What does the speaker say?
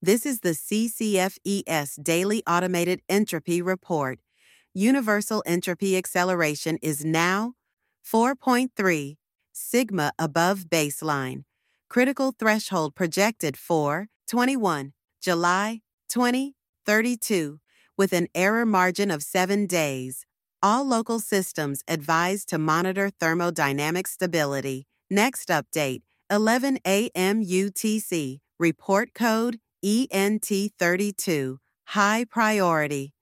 This is the CCFES Daily Automated Entropy Report. Universal entropy acceleration is now 4.3 sigma above baseline. Critical threshold projected for 21 July 2032 with an error margin of 7 days. All local systems advised to monitor thermodynamic stability. Next update, 11 a.m. UTC. Report code ENT32. High priority.